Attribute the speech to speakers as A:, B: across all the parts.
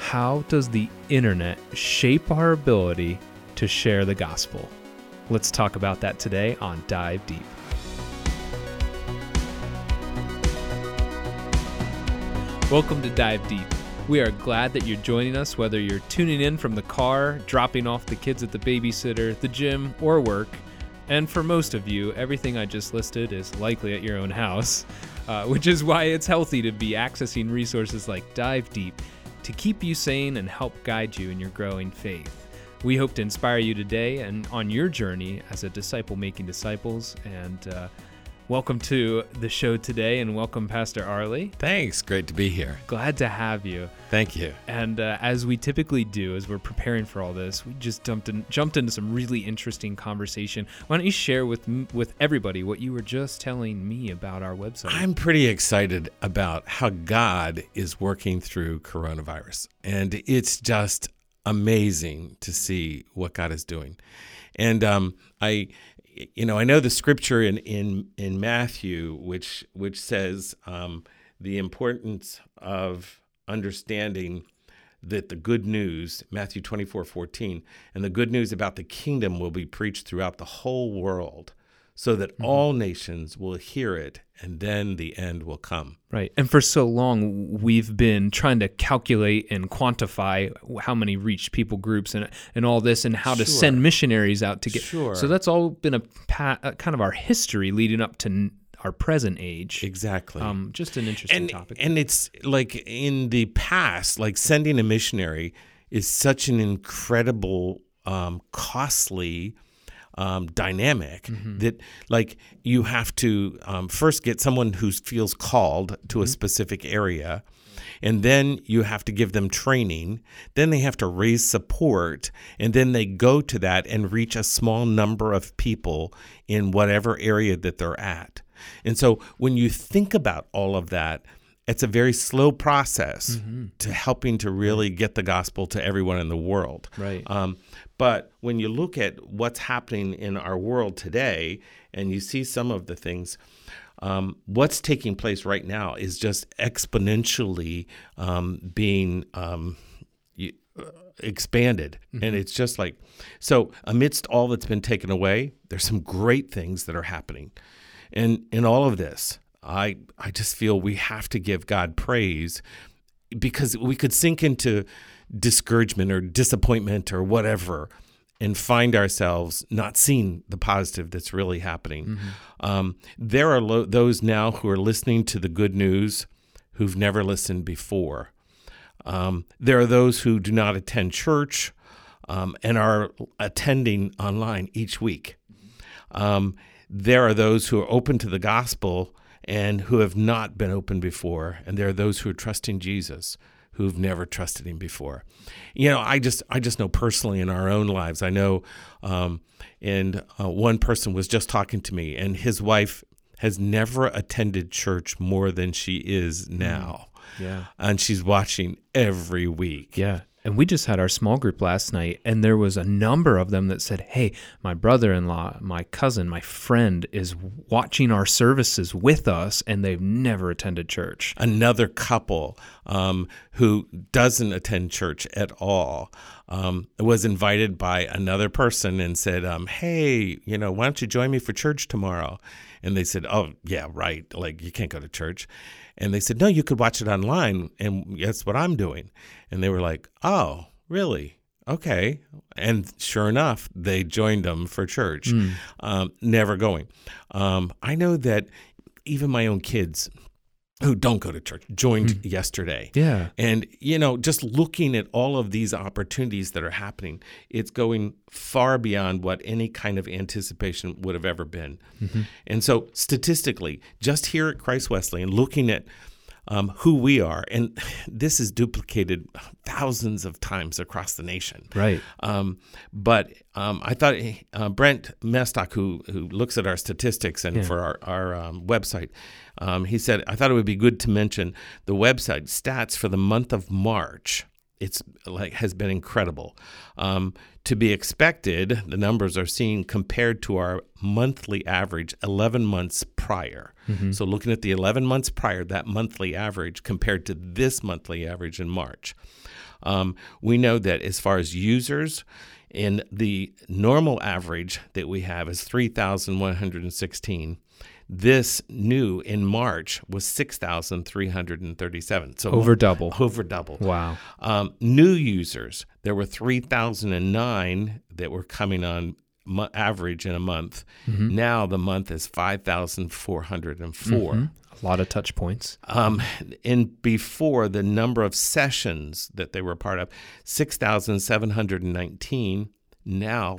A: how does the internet shape our ability to share the gospel? Let's talk about that today on Dive Deep. Welcome to Dive Deep. We are glad that you're joining us, whether you're tuning in from the car, dropping off the kids at the babysitter, the gym, or work. And for most of you, everything I just listed is likely at your own house, which is why it's healthy to be accessing resources like Dive Deep to keep you sane and help guide you in your growing faith. We hope to inspire you today and on your journey as a disciple making disciples. And welcome to the show today, and welcome, Pastor Arlie.
B: Thanks. Great to be here.
A: Glad to have you.
B: Thank you.
A: And as we typically do, as we're preparing for all this, we just jumped into some really interesting conversation. Why don't you share with everybody what you were just telling me about our website?
B: I'm pretty excited about how God is working through coronavirus, and it's just amazing to see what God is doing. And I know the scripture in Matthew, which says the importance of understanding that the good news, Matthew 24:14, and the good news about the kingdom will be preached throughout the whole world so that all nations will hear it, and then the end will come.
A: Right. And for so long, we've been trying to calculate and quantify how many reached people groups and all this, and how to send missionaries out to get.
B: Sure.
A: So that's all been a kind of our history leading up to our present age.
B: Exactly.
A: Just an interesting topic.
B: And it's like in the past, like sending a missionary is such an incredible, costly dynamic that like you have to first get someone who feels called to a specific area, and then you have to give them training, then they have to raise support, and then they go to that and reach a small number of people in whatever area that they're at. And so when you think about all of that, it's a very slow process to helping to really get the gospel to everyone in the world.
A: Right.
B: But when you look at what's happening in our world today, and you see some of the things, what's taking place right now is just exponentially being expanded. And it's just like, so amidst all that's been taken away, there's some great things that are happening. And in all of this, I just feel we have to give God praise, because we could sink into discouragement or disappointment or whatever and find ourselves not seeing the positive that's really happening. There are those now who are listening to the good news who've never listened before. There are those who do not attend church and are attending online each week. There are those who are open to the gospel and who have not been open before. And there are those who are trusting Jesus who've never trusted him before. I just know personally in our own lives, I know, and one person was just talking to me, and his wife has never attended church more than she is now.
A: Yeah.
B: And she's watching every week.
A: Yeah. And we just had our small group last night, and there was a number of them that said, hey, my brother-in-law, my cousin, my friend is watching our services with us, and they've never attended church.
B: Another couple who doesn't attend church at all was invited by another person and said, hey, why don't you join me for church tomorrow? And they said, oh, yeah, right. Like, you can't go to church. And they said, no, you could watch it online, and that's what I'm doing. And they were like, oh, really? Okay. And sure enough, they joined them for church, never going. I know that even my own kids who don't go to church joined yesterday.
A: Yeah.
B: And, just looking at all of these opportunities that are happening, it's going far beyond what any kind of anticipation would have ever been. And so statistically, just here at Christ Wesleyan, looking at who we are, and this is duplicated thousands of times across the nation.
A: Right.
B: But I thought Brent Mestock, who looks at our statistics and for our website, he said, I thought it would be good to mention the website stats for the month of March it's like has been incredible. To be expected, the numbers are seen compared to our monthly average 11 months prior. So looking at the 11 months prior, that monthly average compared to this monthly average in March. We know that as far as users, in the normal average that we have is 3,116. This new in March was 6,337. So
A: Over double.
B: Wow.
A: Wow.
B: New users, there were 3,009 that were coming on average in a month. Now the month is 5,404.
A: A lot of touch points.
B: And before, the number of sessions that they were part of, 6,719. Now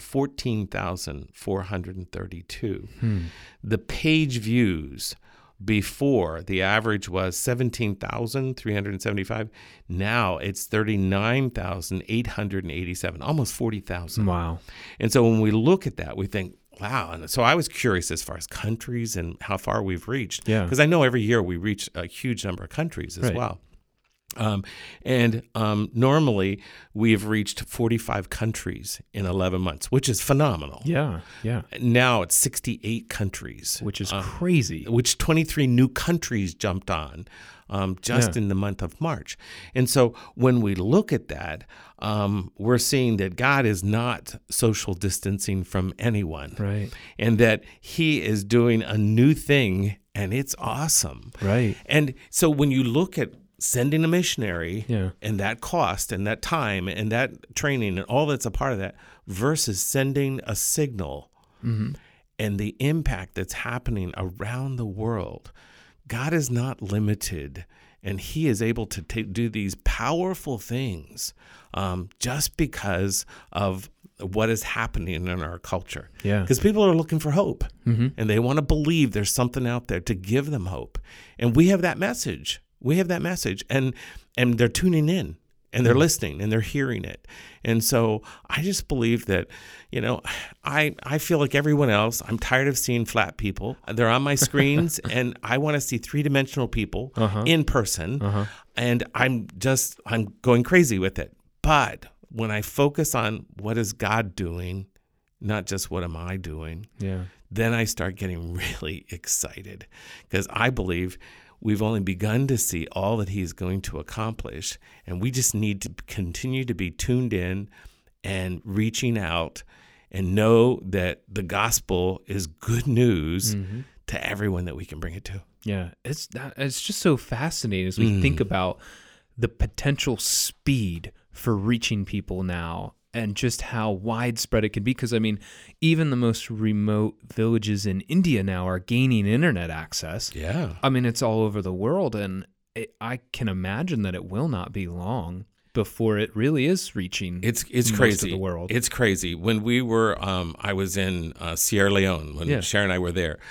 B: 14,432. The page views before, the average was 17,375. Now it's 39,887, almost 40,000.
A: Wow.
B: And so when we look at that, we think, wow. And so I was curious as far as countries and how far we've reached.
A: Yeah.
B: Because I know every year we reach a huge number of countries as well. Normally we've reached 45 countries in 11 months, which is phenomenal.
A: Yeah.
B: Now it's 68 countries.
A: Which is crazy.
B: Which 23 new countries jumped on just in the month of March. And so when we look at that, we're seeing that God is not social distancing from anyone.
A: Right.
B: And that he is doing a new thing, and it's awesome.
A: Right.
B: And so when you look at sending a missionary and that cost and that time and that training and all that's a part of that versus sending a signal and the impact that's happening around the world, God is not limited, and he is able to do these powerful things just because of what is happening in our culture.
A: Yeah.
B: Because people are looking for hope, and they want to believe there's something out there to give them hope. And we have that message. And they're tuning in, and they're listening, and they're hearing it. And so I just believe that, I feel like everyone else, I'm tired of seeing flat people. They're on my screens, and I want to see three-dimensional people in person, and I'm going crazy with it. But when I focus on what is God doing, not just what am I doing, then I start getting really excited, because I believe we've only begun to see all that he's going to accomplish, and we just need to continue to be tuned in and reaching out and know that the gospel is good news to everyone that we can bring it to.
A: Yeah, it's just so fascinating as we think about the potential speed for reaching people now and just how widespread it can be. Because, even the most remote villages in India now are gaining internet access.
B: Yeah.
A: It's all over the world, and I can imagine that it will not be long before it really is reaching
B: it's
A: most
B: crazy.
A: of the world.
B: It's crazy. When we were, I was in Sierra Leone when Sharon and I were there.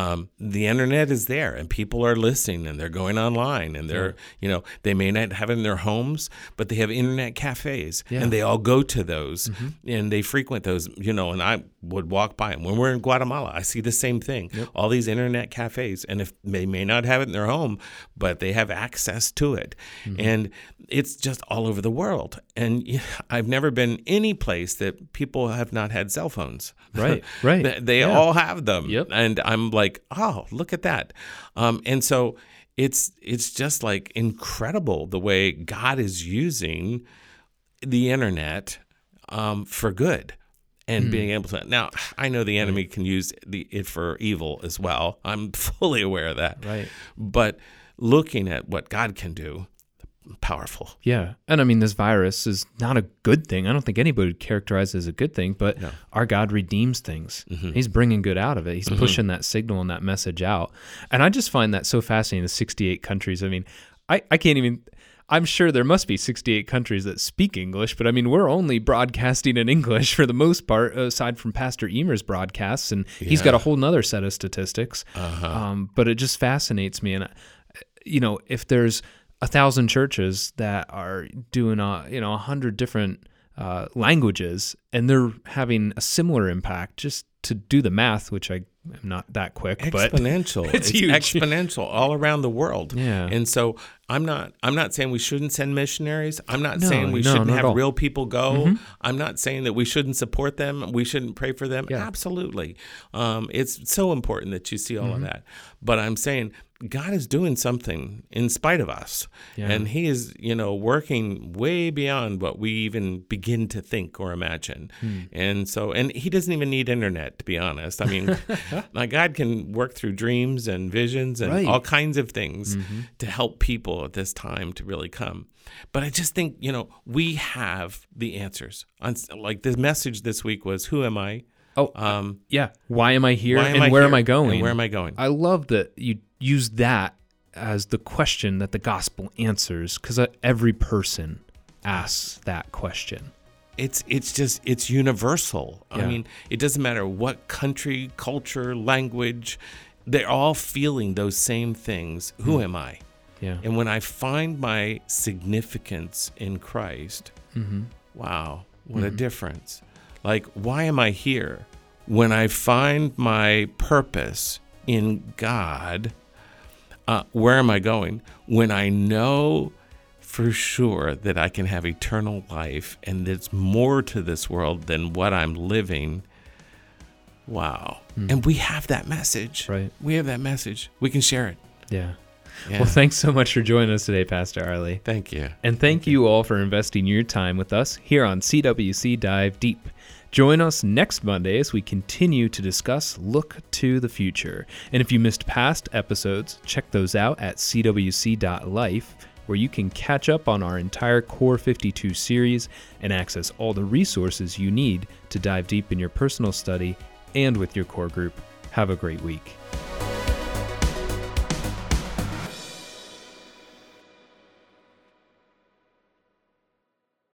B: The internet is there, and people are listening, and they're going online, and they're, they may not have it in their homes, but they have internet cafes, and they all go to those, and they frequent those, and I would walk by them. When we're in Guatemala, I see the same thing. All these internet cafes, and if they may not have it in their home, but they have access to it, and it's just all over the world. And I've never been any place that people have not had cell phones.
A: Right.
B: They all have them.
A: Yep.
B: And I'm like, oh, look at that. And so it's just like incredible the way God is using the internet for good and being able to. Now, I know the enemy can use it for evil as well. I'm fully aware of that.
A: Right.
B: But looking at what God can do, powerful.
A: Yeah. And this virus is not a good thing. I don't think anybody would characterize it as a good thing, but our God redeems things. He's bringing good out of it. He's pushing that signal and that message out. And I just find that so fascinating, the 68 countries. I can't even, I'm sure there must be 68 countries that speak English, but we're only broadcasting in English for the most part, aside from Pastor Emer's broadcasts, and he's got a whole nother set of statistics. But it just fascinates me. And, if there's 1,000 churches that are doing 100 different languages, and they're having a similar impact. Just to do the math, which I am not that quick,
B: exponential.
A: but it's huge.
B: Exponential all around the world.
A: Yeah.
B: And so I'm not saying we shouldn't send missionaries. I'm not saying we shouldn't have real people go. Mm-hmm. I'm not saying that we shouldn't support them. We shouldn't pray for them. Yeah. Absolutely. It's so important that you see all of that. But I'm saying God is doing something in spite of us. Yeah. And he is, working way beyond what we even begin to think or imagine. And he doesn't even need internet, to be honest. I mean, my God can work through dreams and visions and all kinds of things to help people at this time to really come. But I just think, we have the answers. Like the message this week was, who am I?
A: Oh, yeah. Why am I here? And where am I going?
B: And where am I going?
A: I love that you use that as the question that the gospel answers, because every person asks that question.
B: It's universal. Yeah. I mean, it doesn't matter what country, culture, language, they're all feeling those same things. Who am I?
A: Yeah.
B: And when I find my significance in Christ, wow, what a difference. Like, why am I here? When I find my purpose in God, where am I going? When I know for sure that I can have eternal life and there's more to this world than what I'm living, wow. And we have that message.
A: Right.
B: We have that message. We can share it.
A: Yeah. Well, thanks so much for joining us today, Pastor Arlie.
B: Thank you.
A: And thank you all for investing your time with us here on CWC Dive Deep. Join us next Monday as we continue to discuss Look to the Future. And if you missed past episodes, check those out at cwc.life, where you can catch up on our entire Core 52 series and access all the resources you need to dive deep in your personal study and with your core group. Have a great week.